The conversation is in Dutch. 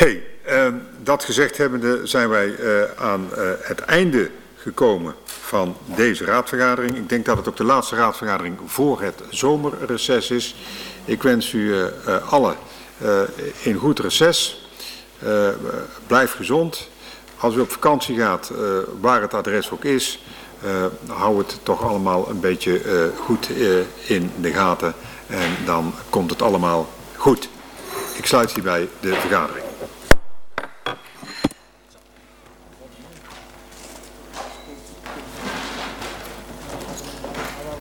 Dat gezegd hebbende zijn wij aan het einde gekomen van deze raadsvergadering. Ik denk dat het ook de laatste raadsvergadering voor het zomerreces is. Ik wens u allen een goed reces. Blijf gezond. Als u op vakantie gaat, waar het adres ook is, hou het toch allemaal een beetje goed in de gaten. En dan komt het allemaal goed. Ik sluit hierbij de vergadering.